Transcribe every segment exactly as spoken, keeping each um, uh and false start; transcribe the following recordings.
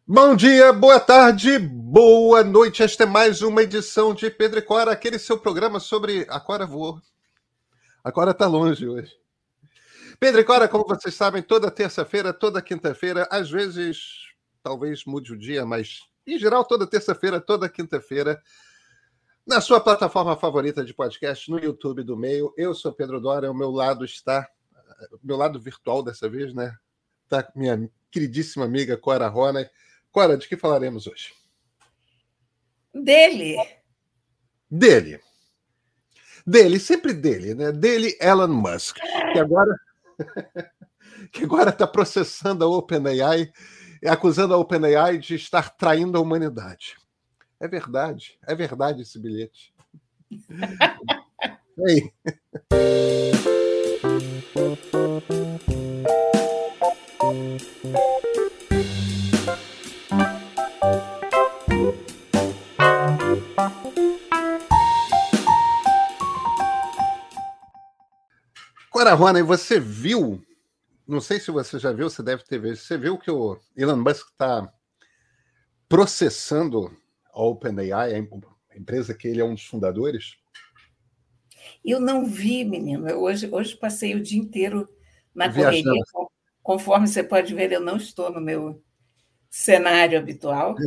Bom dia, boa tarde, boa noite. Esta é mais uma edição de Pedro e Cora, aquele seu programa sobre... A Cora voou. A Cora está longe hoje. Pedro e Cora, como vocês sabem, toda terça-feira, toda quinta-feira, às vezes, talvez mude o dia, mas em geral, toda terça-feira, toda quinta-feira, na sua plataforma favorita de podcast, no YouTube do Meio. Eu sou Pedro Dória, ao meu lado está, o meu lado virtual dessa vez, né? Está minha queridíssima amiga Cora Ronay. Cora, de que falaremos hoje? Dele. Dele. Dele, sempre dele, né? Dele, Elon Musk, que agora que agora está processando a OpenAI, acusando a OpenAI de estar traindo a humanidade. É verdade, é verdade esse bilhete. Ei. Cora Ronay, você viu, não sei se você já viu, você deve ter visto, você viu que o Elon Musk está processando a OpenAI, a empresa que ele é um dos fundadores? Eu não vi, menino. Eu hoje, hoje passei o dia inteiro na Viajando. correria. Conforme você pode ver, eu não estou no meu cenário habitual.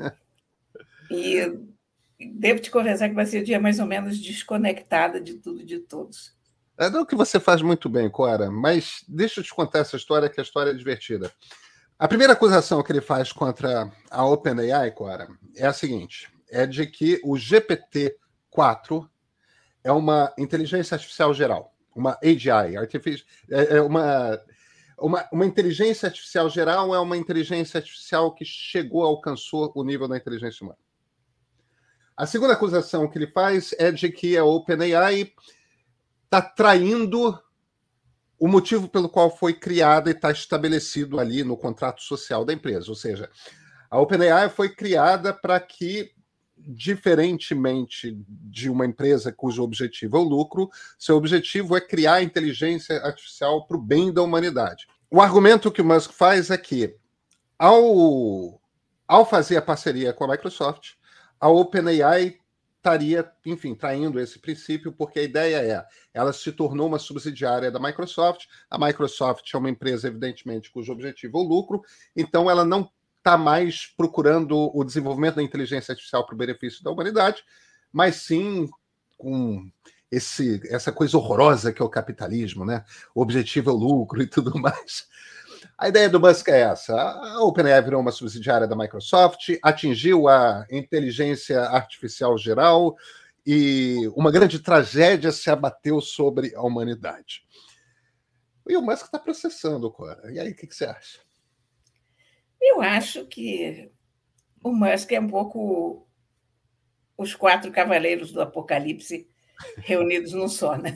E devo te confessar que vai ser o dia mais ou menos desconectada de tudo e de todos. É não que você faz muito bem, Cora, mas deixa eu te contar essa história, que a história é divertida. A primeira acusação que ele faz contra a OpenAI, Cora, é a seguinte, é de que o G P T quatro é uma inteligência artificial geral, uma A G I, artific... é uma, uma, uma inteligência artificial geral, é uma inteligência artificial que chegou, alcançou o nível da inteligência humana. A segunda acusação que ele faz é de que a OpenAI está traindo o motivo pelo qual foi criada e está estabelecido ali no contrato social da empresa. Ou seja, a OpenAI foi criada para que, diferentemente de uma empresa cujo objetivo é o lucro, seu objetivo é criar inteligência artificial para o bem da humanidade. O argumento que o Musk faz é que, ao, ao fazer a parceria com a Microsoft, a OpenAI estaria, enfim, traindo esse princípio, porque a ideia é, ela se tornou uma subsidiária da Microsoft, a Microsoft é uma empresa, evidentemente, cujo objetivo é o lucro, então ela não está mais procurando o desenvolvimento da inteligência artificial para o benefício da humanidade, mas sim com esse, essa coisa horrorosa que é o capitalismo, né? O objetivo é o lucro e tudo mais. A ideia do Musk é essa. A OpenAI virou uma subsidiária da Microsoft, atingiu a inteligência artificial geral e uma grande tragédia se abateu sobre a humanidade. E o Musk está processando, Cora. E aí, o que, que você acha? Eu acho que o Musk é um pouco os quatro cavaleiros do Apocalipse reunidos num só, né?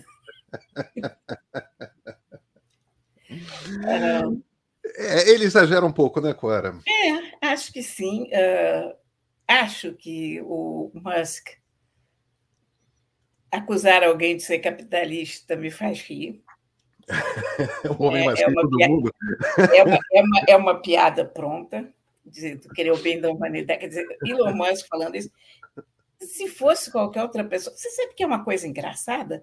uh... É, ele exagera um pouco, né, Cora? É, acho que sim. Uh, acho que o Musk acusar alguém de ser capitalista me faz rir. O homem mais é, rico é do piada, mundo. É uma, é, uma, é uma piada pronta, de querer o bem da humanidade. Quer dizer, Elon Musk falando isso. Se fosse qualquer outra pessoa... Você sabe que é uma coisa engraçada?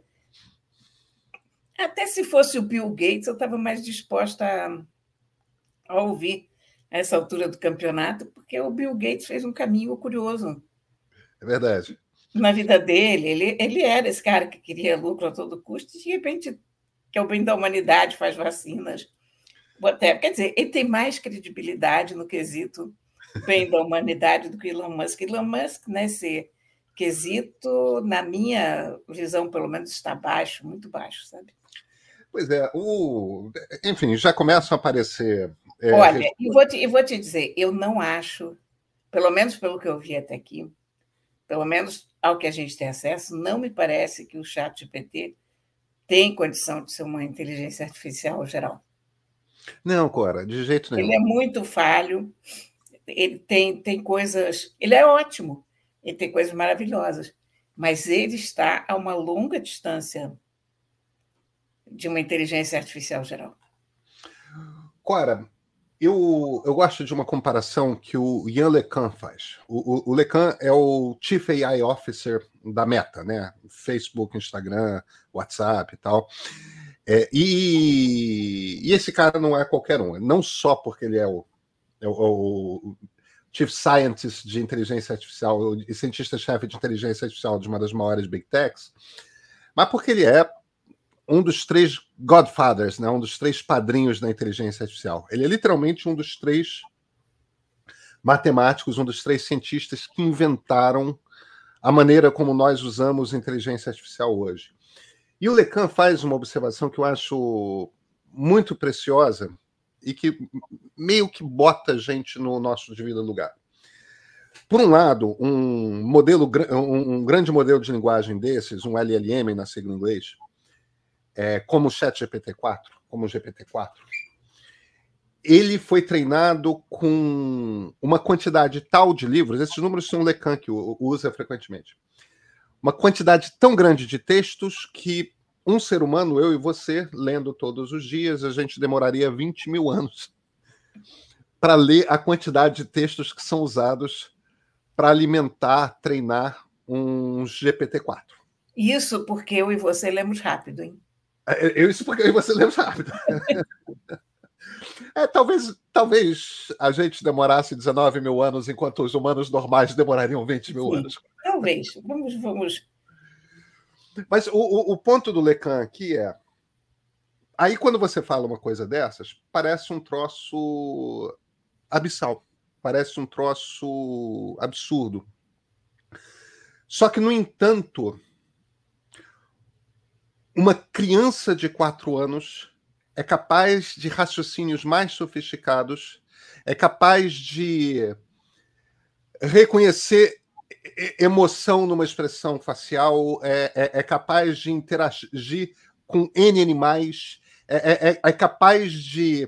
Até se fosse o Bill Gates, eu estava mais disposta a a ouvir a essa altura do campeonato, porque o Bill Gates fez um caminho curioso. É verdade. Na vida dele, ele, ele era esse cara que queria lucro a todo custo, e de repente, que é o bem da humanidade, faz vacinas. Até, quer dizer, ele tem mais credibilidade no quesito bem da humanidade do que Elon Musk. Elon Musk, nesse quesito, na minha visão, pelo menos, está baixo, muito baixo, sabe? Pois é, o... enfim, já começam a aparecer... É, Olha, e vou, te, vou te dizer, eu não acho, pelo menos pelo que eu vi até aqui, pelo menos ao que a gente tem acesso, não me parece que o ChatGPT tem condição de ser uma inteligência artificial geral. Não, Cora, de jeito nenhum. Ele é muito falho, ele tem, tem coisas... Ele é ótimo, ele tem coisas maravilhosas, mas ele está a uma longa distância de uma inteligência artificial geral. Cora, Eu, eu gosto de uma comparação que o Yann LeCun faz. O, o, o LeCun é o Chief A I Officer da Meta, né? Facebook, Instagram, WhatsApp e tal. É, e, e esse cara não é qualquer um. Não só porque ele é o, é o, o Chief Scientist de inteligência artificial e cientista-chefe de inteligência artificial de uma das maiores Big Techs, mas porque ele é um dos três Godfathers, né? Um dos três padrinhos da inteligência artificial. Ele é literalmente um dos três matemáticos, um dos três cientistas que inventaram a maneira como nós usamos inteligência artificial hoje. E o LeCun faz uma observação que eu acho muito preciosa e que meio que bota a gente no nosso devido lugar. Por um lado, um modelo, um grande modelo de linguagem desses, um L L M na sigla em inglês, é, como o ChatGPT quatro, como o G P T quatro, ele foi treinado com uma quantidade tal de livros, esses números são o LeCun que usa frequentemente, uma quantidade tão grande de textos que um ser humano, eu e você, lendo todos os dias, a gente demoraria vinte mil anos para ler a quantidade de textos que são usados para alimentar, treinar um G P T quatro. Isso porque eu e você lemos rápido, hein? Eu, isso porque eu e você lemos rápido. É, talvez, talvez a gente demorasse dezenove mil anos, enquanto os humanos normais demorariam vinte mil Sim, anos. Talvez. Vamos, vamos. Mas o, o, o ponto do LeCun aqui é... Aí, quando você fala uma coisa dessas, parece um troço abissal. Parece um troço absurdo. Só que, no entanto, uma criança de quatro anos é capaz de raciocínios mais sofisticados, é capaz de reconhecer emoção numa expressão facial, é, é, é capaz de interagir com N animais, é, é, é capaz de...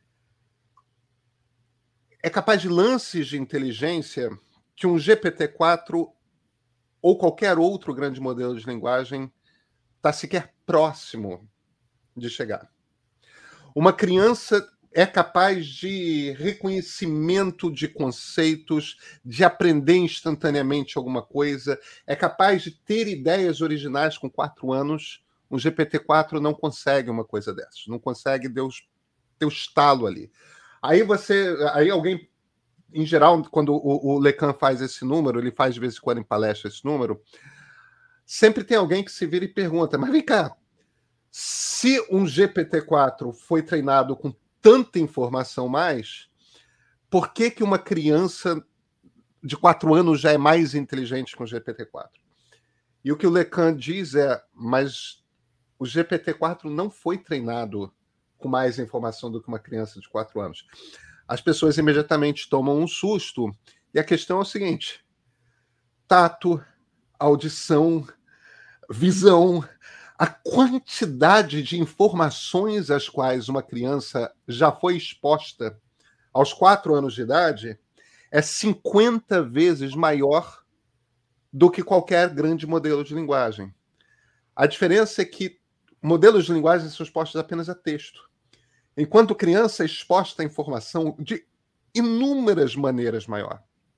é capaz de lances de inteligência que um G P T quatro ou qualquer outro grande modelo de linguagem está sequer próximo de chegar. Uma criança é capaz de reconhecimento de conceitos, de aprender instantaneamente alguma coisa, é capaz de ter ideias originais com quatro anos. Um G P T quatro não consegue uma coisa dessas, não consegue ter o estalo ali. Aí você, aí alguém, em geral, quando o, o LeCun faz esse número, ele faz de vez em quando em palestra esse número, sempre tem alguém que se vira e pergunta, mas vem cá, se um G P T quatro foi treinado com tanta informação mais, por que que uma criança de quatro anos já é mais inteligente que o G P T quatro? E o que o LeCun diz é, mas o G P T quatro não foi treinado com mais informação do que uma criança de quatro anos. As pessoas imediatamente tomam um susto, e a questão é o seguinte: tato, audição, visão, a quantidade de informações às quais uma criança já foi exposta aos quatro anos de idade é cinquenta vezes maior do que qualquer grande modelo de linguagem. A diferença é que modelos de linguagem são expostos apenas a texto, enquanto criança é exposta a informação de inúmeras maneiras maior.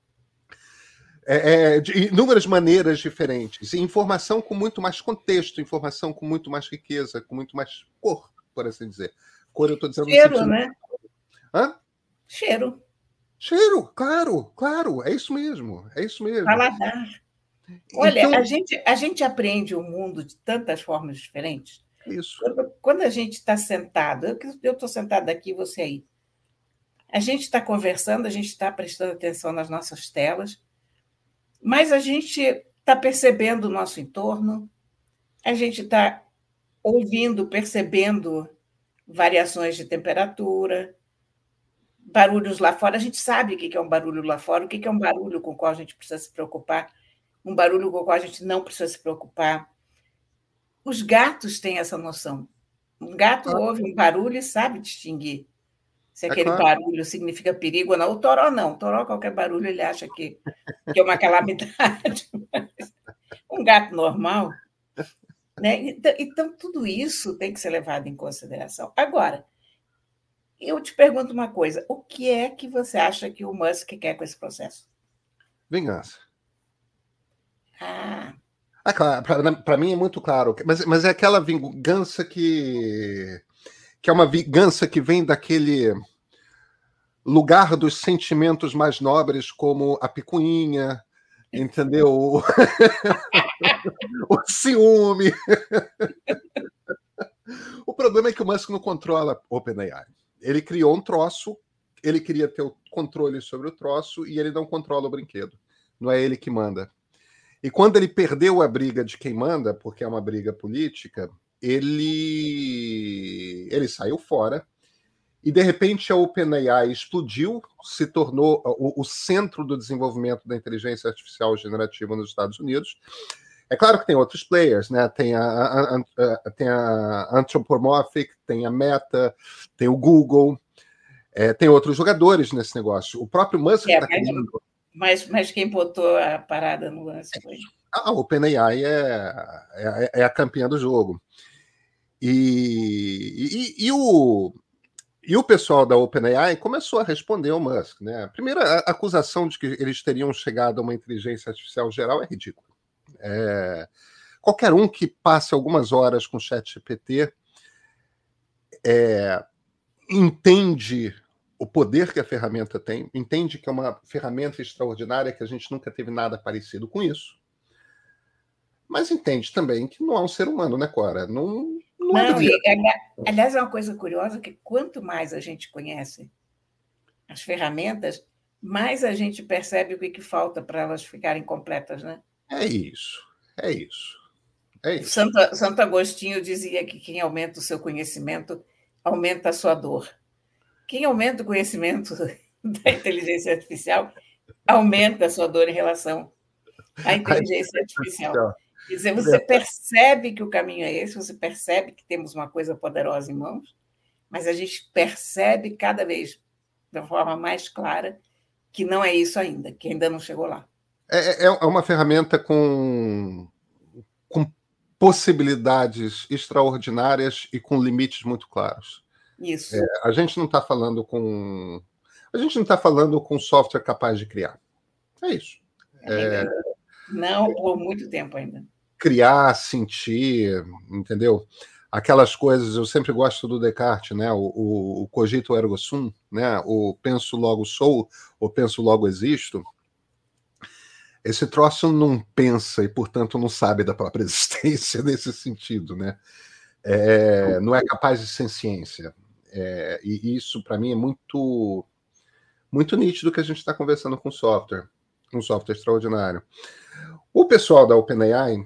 É, é, de inúmeras maneiras diferentes. E informação com muito mais contexto, informação com muito mais riqueza, com muito mais cor, por assim dizer. Cor eu estou dizendo Cheiro, no sentido... né? Hã? Cheiro. Cheiro, claro, claro, é isso mesmo, é isso mesmo. Paladar. Olha, então, a, gente, a gente aprende o mundo de tantas formas diferentes. Isso. Quando, quando a gente está sentado, eu estou sentada aqui, você aí. A gente está conversando, a gente está prestando atenção nas nossas telas, mas a gente está percebendo o nosso entorno, a gente está ouvindo, percebendo variações de temperatura, barulhos lá fora. A gente sabe o que é um barulho lá fora, o que é um barulho com o qual a gente precisa se preocupar, um barulho com o qual a gente não precisa se preocupar. Os gatos têm essa noção. Um gato ah. ouve um barulho e sabe distinguir se é aquele claro. barulho significa perigo ou não. O toró não. O toró, qualquer barulho, ele acha que, que é uma calamidade. Um gato normal... Né? Então, então, tudo isso tem que ser levado em consideração. Agora, Eu te pergunto uma coisa, o que é que você acha que o Musk quer com esse processo? Vingança. Ah, Ah, claro, para mim é muito claro, mas, mas é aquela vingança que, que é uma vingança que vem daquele lugar dos sentimentos mais nobres, como a picuinha, entendeu? O, o ciúme. O problema é que o Musk não controla OpenAI. Ele criou um troço, ele queria ter o controle sobre o troço e ele não controla o brinquedo. Não é ele que manda. E quando ele perdeu a briga de quem manda, porque é uma briga política, ele, ele saiu fora. E, de repente, a OpenAI explodiu, se tornou o, o centro do desenvolvimento da inteligência artificial generativa nos Estados Unidos. É claro que tem outros players, né? Tem a, a, a, tem a Anthropomorphic, tem a Meta, tem o Google, é, tem outros jogadores nesse negócio. O próprio Musk está é, criando... Mas, mas quem botou a parada no lance foi... A OpenAI é, é, é a campeã do jogo. E, e, e, o, e o pessoal da OpenAI começou a responder ao Musk, né? A primeira acusação de que eles teriam chegado a uma inteligência artificial geral é ridícula. É, qualquer um que passe algumas horas com o ChatGPT é, entende o poder que a ferramenta tem, entende que é uma ferramenta extraordinária, que a gente nunca teve nada parecido com isso, mas entende também que não é um ser humano, né, Cora? Não, não, não é e, aliás, é uma coisa curiosa que quanto mais a gente conhece as ferramentas, mais a gente percebe o que, que falta para elas ficarem completas, né? É isso, é isso. É isso. Santo, Santo Agostinho dizia que quem aumenta o seu conhecimento aumenta a sua dor. Quem aumenta o conhecimento da inteligência artificial aumenta a sua dor em relação à inteligência artificial. Quer dizer, você percebe que o caminho é esse, você percebe que temos uma coisa poderosa em mãos, mas a gente percebe cada vez de forma mais clara que não é isso ainda, que ainda não chegou lá. É, é uma ferramenta com, com possibilidades extraordinárias e com limites muito claros. Isso. É, a gente não está falando com a gente não está falando com software capaz de criar. É isso. É, não por muito tempo ainda. Criar, sentir, entendeu? Aquelas coisas, eu sempre gosto do Descartes, né? O, o, o cogito ergo sum, né? O penso logo sou, ou penso logo existo. Esse troço não pensa e, portanto, não sabe da própria existência nesse sentido, né? É, não é capaz de senciência. É, e isso, para mim, é muito, muito nítido que a gente está conversando com software, um software extraordinário. O pessoal da OpenAI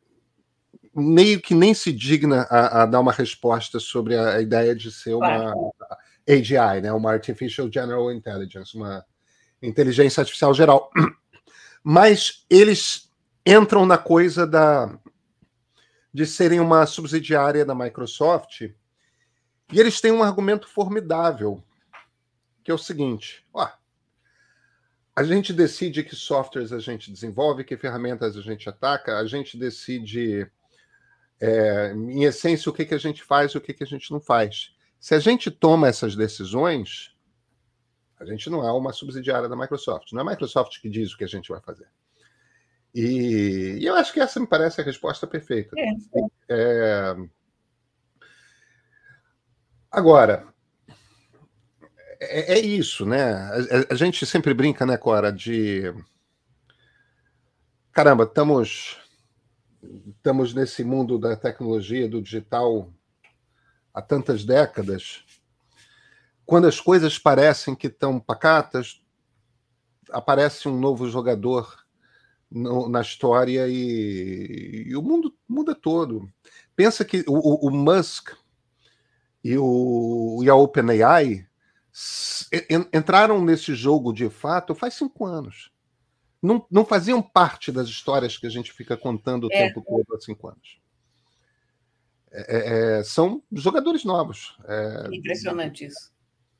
meio que nem se digna a, a dar uma resposta sobre a, a ideia de ser uma A G I, né? Uma Artificial General Intelligence, uma inteligência artificial geral. Mas eles entram na coisa da, de serem uma subsidiária da Microsoft, e eles têm um argumento formidável, que é o seguinte: ó, a gente decide que softwares a gente desenvolve, que ferramentas a gente ataca, a gente decide, é, em essência, o que, que a gente faz e o que, que a gente não faz. Se a gente toma essas decisões, a gente não é uma subsidiária da Microsoft. Não é a Microsoft que diz o que a gente vai fazer. E, e eu acho que essa me parece a resposta perfeita. É. É... Agora, é, é isso, né? A, a gente sempre brinca, né, Cora, de... Caramba, estamos, estamos nesse mundo da tecnologia, do digital, há tantas décadas. Quando as coisas parecem que estão pacatas, aparece um novo jogador no, na história e, e o mundo muda todo. Pensa que o, o Musk e, o, e a OpenAI entraram nesse jogo de fato faz cinco anos. Não, não faziam parte das histórias que a gente fica contando o é. tempo todo há cinco anos. É, é, são jogadores novos. É, Impressionante isso.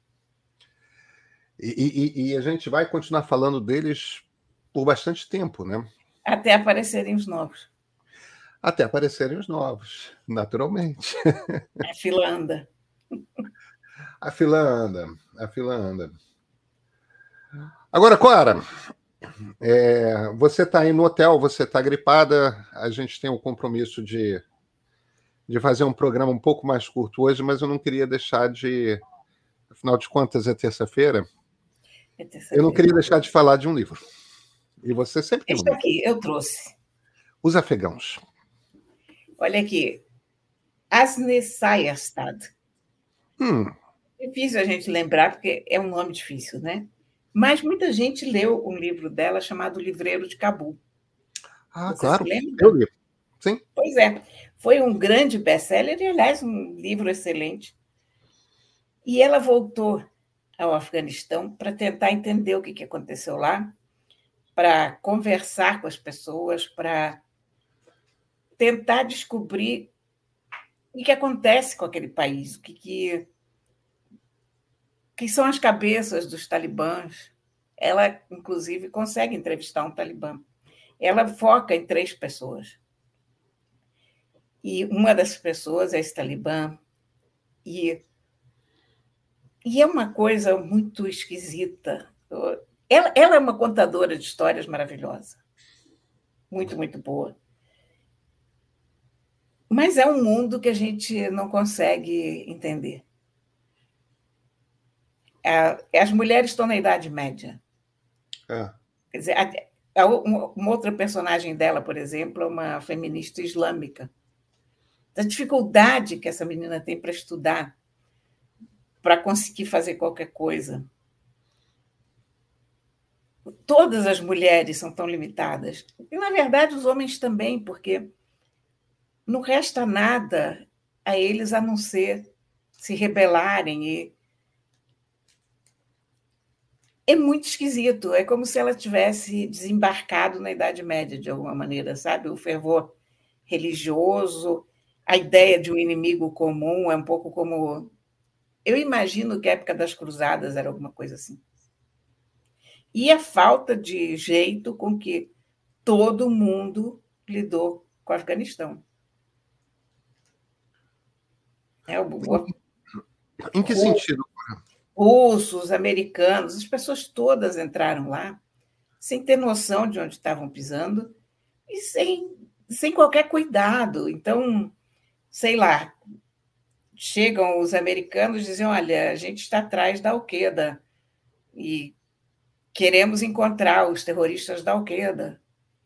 E, e, e a gente vai continuar falando deles por bastante tempo, né? Até aparecerem os novos. Até aparecerem os novos, naturalmente. A fila anda. A fila anda, a fila anda. Agora, Clara, é, você está aí no hotel, você está gripada, a gente tem o compromisso de, de fazer um programa um pouco mais curto hoje, mas eu não queria deixar de, afinal de contas, é terça-feira, É terça-feira. Eu não queria deixar de falar de um livro. E você sempre tem um Este livro. aqui, eu trouxe. Os Afegãos. Olha aqui. Asne Sayerstad. Hum. Difícil a gente lembrar, porque é um nome difícil, né? Mas muita gente leu um livro dela chamado Livreiro de Cabul. Ah, Você claro. se lembra? Eu li. Sim. Pois é. Foi um grande best-seller e, aliás, um livro excelente. E ela voltou ao Afeganistão para tentar entender o que, que aconteceu lá, para conversar com as pessoas, para tentar descobrir o que acontece com aquele país, o que, que, que são as cabeças dos talibãs. Ela, inclusive, consegue entrevistar um talibã. Ela foca em três pessoas. E uma das pessoas é esse talibã. E, e é uma coisa muito esquisita. Ela, ela é uma contadora de histórias maravilhosa. Muito, muito boa. Mas é um mundo que a gente não consegue entender. As mulheres estão na Idade Média. É. Quer dizer, a, a, uma outra personagem dela, por exemplo, é uma feminista islâmica. A dificuldade que essa menina tem para estudar, para conseguir fazer qualquer coisa. Todas as mulheres são tão limitadas. E, na verdade, os homens também, porque não resta nada a eles a não ser se rebelarem. E é muito esquisito. É como se ela tivesse desembarcado na Idade Média, de alguma maneira, sabe? O fervor religioso, a ideia de um inimigo comum é um pouco como... Eu imagino que a época das cruzadas era alguma coisa assim. E a falta de jeito com que todo mundo lidou com o Afeganistão. É, o... Em que sentido? Russos, americanos, as pessoas todas entraram lá sem ter noção de onde estavam pisando e sem, sem qualquer cuidado. Então, sei lá, chegam os americanos e dizem, olha, a gente está atrás da Al-Qaeda e queremos encontrar os terroristas da Al-Qaeda.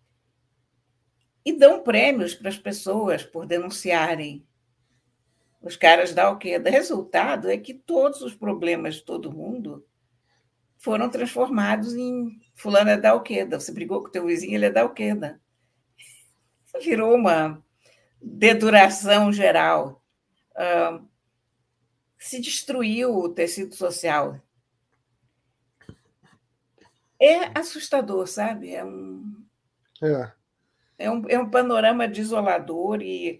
E dão prêmios para as pessoas por denunciarem os caras da Al-Qaeda. O resultado é que todos os problemas de todo mundo foram transformados em fulano é da Al-Qaeda. Você brigou com o teu vizinho, ele é da Al-Qaeda. Virou uma deduração geral. Uh, se destruiu o tecido social. É assustador, sabe? É um, é. É um, é um panorama desolador e,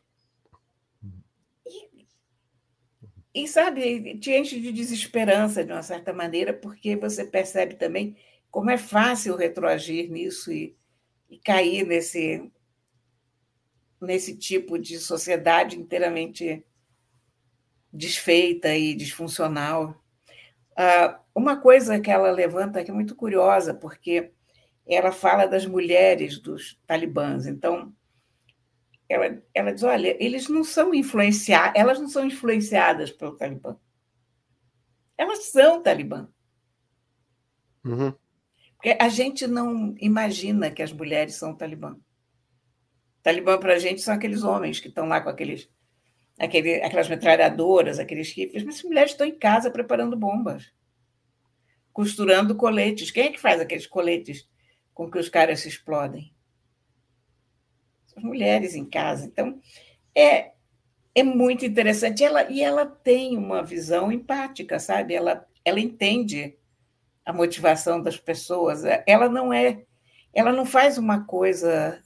e, e, sabe, te enche de desesperança, de uma certa maneira, porque você percebe também como é fácil retroagir nisso e, e cair nesse, nesse tipo de sociedade inteiramente desfeita e disfuncional. Ah, uma coisa que ela levanta que é muito curiosa, porque ela fala das mulheres dos talibãs. Então, ela, ela diz, olha, eles não são influenciadas, elas não são influenciadas pelo Talibã. Elas são Talibã. Uhum. Porque a gente não imagina que as mulheres são Talibã. Talibã, para a gente, são aqueles homens que estão lá com aqueles, aquele, aquelas metralhadoras, aqueles rifles, mas as mulheres estão em casa preparando bombas, costurando coletes. Quem é que faz aqueles coletes com que os caras se explodem? As mulheres em casa. Então, é, é muito interessante. Ela, e ela tem uma visão empática, sabe? Ela, ela entende a motivação das pessoas. Ela não é, ela não faz uma coisa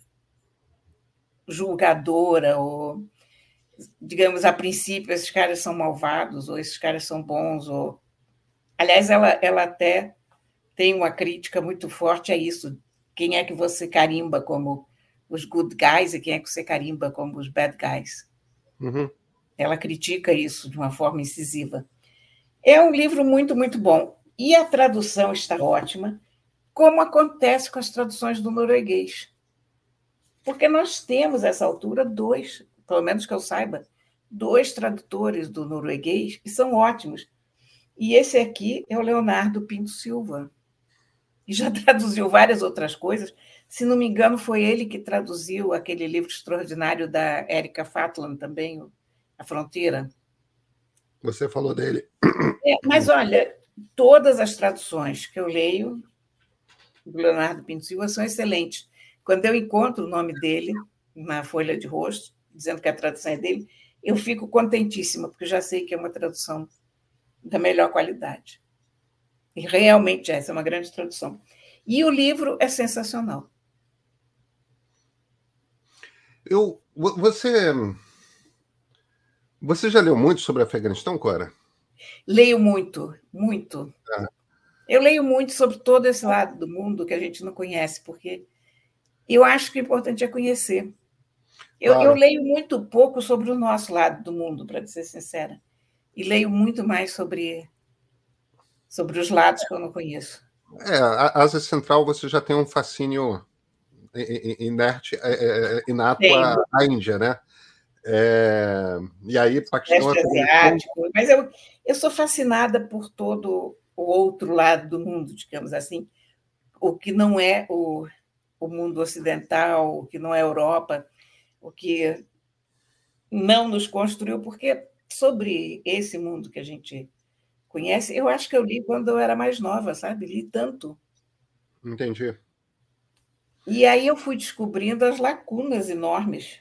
julgadora ou, digamos, a princípio, esses caras são malvados ou esses caras são bons. Ou... Aliás, ela, ela até tem uma crítica muito forte a isso. Quem é que você carimba como os good guys e quem é que você carimba como os bad guys? Uhum. Ela critica isso de uma forma incisiva. É um livro muito, muito bom. E a tradução está ótima, como acontece com as traduções do norueguês. Porque nós temos, a essa altura, dois, pelo menos que eu saiba, dois tradutores do norueguês que são ótimos. E esse aqui é o Leonardo Pinto Silva, e já traduziu várias outras coisas. Se não me engano, foi ele que traduziu aquele livro extraordinário da Erika Fatland também, A Fronteira. Você falou dele. É, mas, olha, todas as traduções que eu leio do Leonardo Pinto Silva são excelentes. Quando eu encontro o nome dele na folha de rosto, dizendo que a tradução é dele, eu fico contentíssima, porque eu já sei que é uma tradução da melhor qualidade. E realmente essa é uma grande tradução. E o livro é sensacional. Eu, você, você já leu muito sobre Afeganistão, Cora? Leio muito, muito. É. Eu leio muito sobre todo esse lado do mundo que a gente não conhece, porque eu acho que o importante é conhecer. Eu, claro. eu leio muito pouco sobre o nosso lado do mundo, para ser sincera. E leio muito mais sobre, sobre os lados que eu não conheço. É, a Ásia Central você já tem um fascínio inerte, inato à, à Índia, né? É, e aí, Paquistão... É asiático, mas eu, eu sou fascinada por todo o outro lado do mundo, digamos assim, o que não é o, o mundo ocidental, o que não é a Europa, o que não nos construiu, porque sobre esse mundo que a gente conhece, eu acho que eu li quando eu era mais nova, sabe? Li tanto. Entendi. E aí eu fui descobrindo as lacunas enormes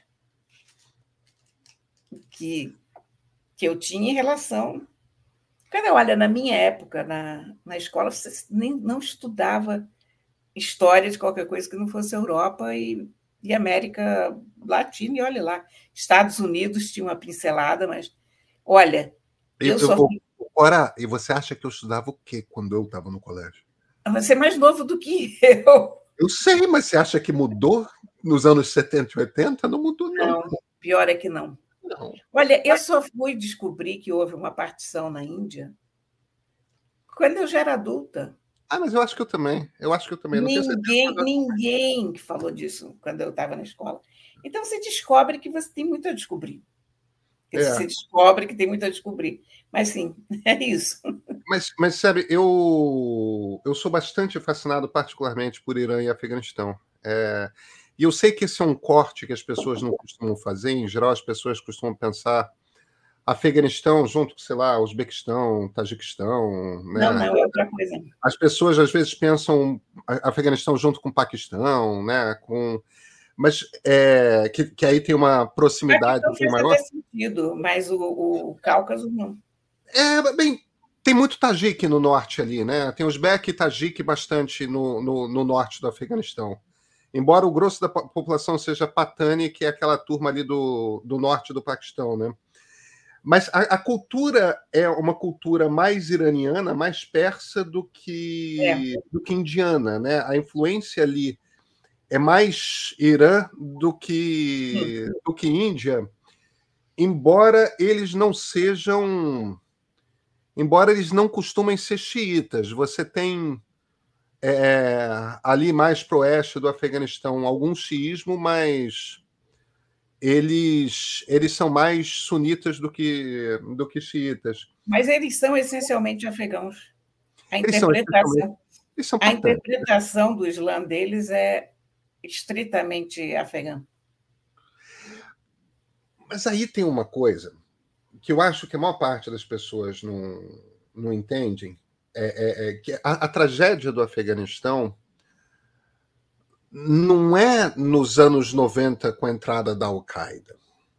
que, que eu tinha em relação... Quando eu olho na minha época, na, na escola, você nem, não estudava história de qualquer coisa que não fosse Europa e, e América Latina, e olha lá, Estados Unidos tinha uma pincelada, mas, olha, eu, eu só... Ora, e você acha que eu estudava o quê quando eu estava no colégio? Você é mais novo do que eu. Eu sei, mas você acha que mudou nos anos setenta e oitenta? Não mudou, não. Não, pior é que não. Não. Olha, eu só fui descobrir que houve uma partição na Índia quando eu já era adulta. Ah, mas eu acho que eu também. Eu acho que eu também. Não ninguém, tenho ninguém falou disso quando eu estava na escola. Então, você descobre que você tem muito a descobrir. É. Você descobre que tem muito a descobrir. Mas, sim, é isso. Mas, mas sabe, eu, eu sou bastante fascinado, particularmente, por Irã e Afeganistão. É, e eu sei que esse é um corte que as pessoas não costumam fazer. Em geral, as pessoas costumam pensar Afeganistão junto com, sei lá, Uzbequistão, Tajiquistão. Né? Não, não, é outra coisa. As pessoas, às vezes, pensam Afeganistão junto com Paquistão, né? Com... Mas é, que, que aí tem uma proximidade Paquistão faz maior. Até sentido, mas o, o Cáucaso não. É, bem, tem muito Tajik no norte ali, né? Tem Uzbek e Tajik bastante no, no, no norte do Afeganistão. Embora o grosso da população seja Patani, que é aquela turma ali do, do norte do Paquistão, né? Mas a, a cultura é uma cultura mais iraniana, mais persa do que, é. do que indiana, né? A influência ali é mais Irã do que, do que Índia, embora eles não sejam... Embora eles não costumem ser xiitas. Você tem é, ali mais pro oeste do Afeganistão algum xiismo, mas... Eles, eles são mais sunitas do que, do que xiitas. Mas eles são essencialmente afegãos. A interpretação, eles são a interpretação do Islã deles é estritamente afegã. Mas aí tem uma coisa que eu acho que a maior parte das pessoas não, não entendem, é, é, é que a, a tragédia do Afeganistão não é nos anos noventa com a entrada da Al-Qaeda.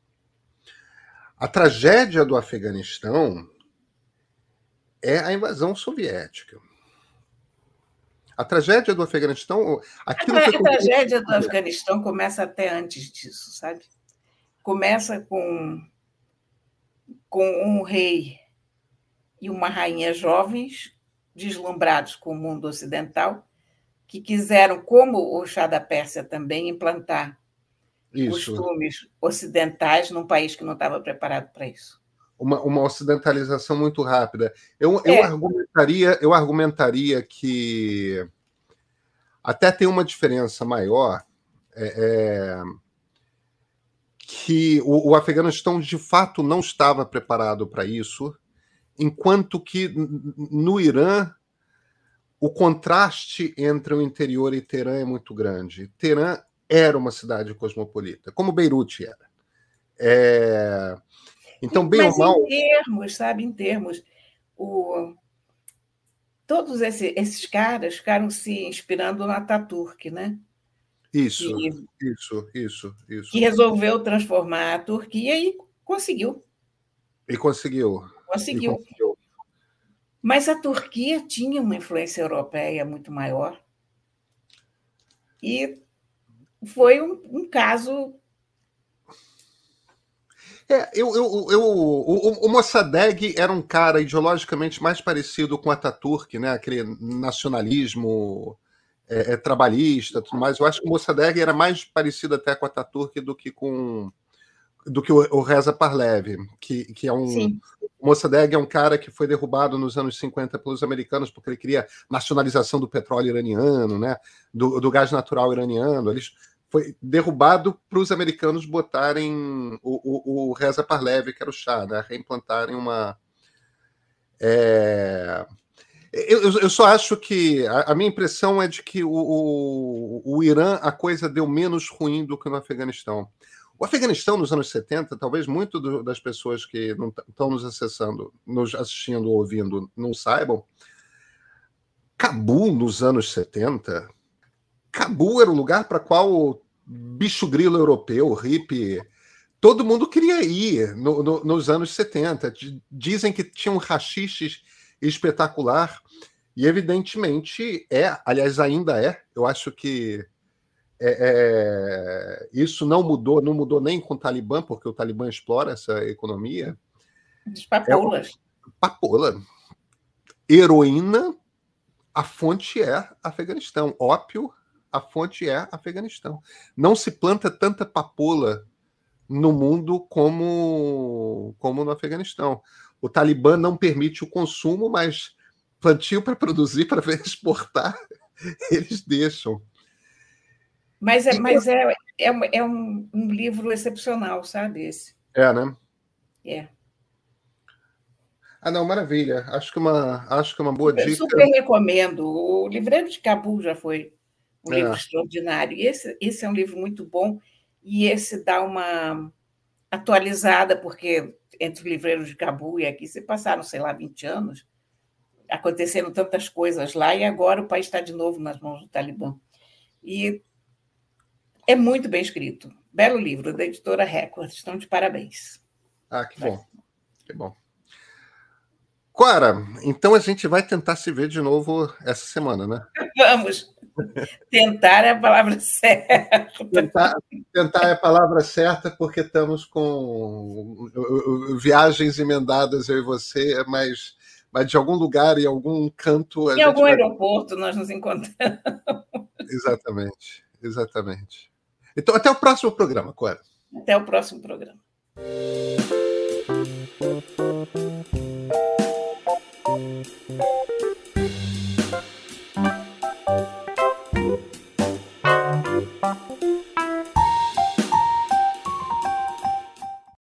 A tragédia do Afeganistão é a invasão soviética. A tragédia do Afeganistão... Aquilo a, foi a tragédia do Afeganistão começa até antes disso, sabe? Começa com, com um rei e uma rainha jovens, deslumbrados com o mundo ocidental, que quiseram, como o Shah da Pérsia também, implantar isso. Costumes ocidentais num país que não estava preparado para isso. uma, uma ocidentalização muito rápida. Eu, eu, É. argumentaria, eu argumentaria que até tem uma diferença maior, é, é, que o, o Afeganistão de fato não estava preparado para isso, enquanto que no Irã o contraste entre o interior e Teherã é muito grande. Teherã era uma cidade cosmopolita, como Beirute era. É... Então, bem Mas ou mal... em termos, sabe, em termos, o... todos esse, esses caras ficaram se inspirando no Ataturk, né? Isso, que, isso, isso, isso. Que resolveu transformar a Turquia e conseguiu. E conseguiu. Conseguiu. E conseguiu. Mas a Turquia tinha uma influência europeia muito maior. E foi um, um caso... É, eu, eu, eu, o, o Mossadegh era um cara ideologicamente mais parecido com Ataturk, né? Aquele nacionalismo é, é, trabalhista, tudo mais. Eu acho que o Mossadegh era mais parecido até com Ataturk do que com do que o, o Reza Pahlavi, que, que é um... Sim. O Mossadegh é um cara que foi derrubado nos anos cinquenta pelos americanos porque ele queria nacionalização do petróleo iraniano, né? do, do gás natural iraniano. Eles foi derrubado para os americanos botarem o, o, o Reza Pahlavi, que era o Shah, né? Reimplantarem uma... É... Eu, eu só acho que... A, a minha impressão é de que o, o, o Irã, a coisa deu menos ruim do que no Afeganistão. O Afeganistão, nos anos setenta, talvez muito do, das pessoas que não estão nos acessando, nos assistindo ou ouvindo, não saibam, Cabul, nos anos setenta... Cabul era um lugar para qual o bicho grilo europeu, hippie, todo mundo queria ir no, no, nos anos setenta. Dizem que tinha um rachixe espetacular e, evidentemente, é, aliás, ainda é. Eu acho que é, é, isso não mudou, não mudou nem com o Talibã, porque o Talibã explora essa economia. As papoulas. É, papoula. Heroína, a fonte é Afeganistão. Ópio, a fonte é Afeganistão. Não se planta tanta papoula no mundo como, como no Afeganistão. O Talibã não permite o consumo, mas plantio para produzir, para exportar, eles deixam. Mas é, mas é, é, é um, um livro excepcional, sabe? Esse. É, né? É. Ah, não, maravilha. Acho que uma, acho que uma boa super, dica. Super recomendo. O Livreiro de Cabul já foi um é. livro extraordinário. E esse, esse é um livro muito bom. E esse dá uma atualizada, porque entre o Livreiro de Cabul e aqui se passaram, sei lá, vinte anos, aconteceram tantas coisas lá, e agora o país está de novo nas mãos do Talibã. E é muito bem escrito. Belo livro, da editora Record. Estão de parabéns. Ah, que bom. Que bom. Cora, então a gente vai tentar se ver de novo essa semana, né? Vamos. Tentar é a palavra certa. Tentar, tentar é a palavra certa, porque estamos com viagens emendadas, eu e você, mas, mas de algum lugar, em algum canto... A em gente algum vai... aeroporto nós nos encontramos. Exatamente, exatamente. Então, até o próximo programa, Cora. Até o próximo programa.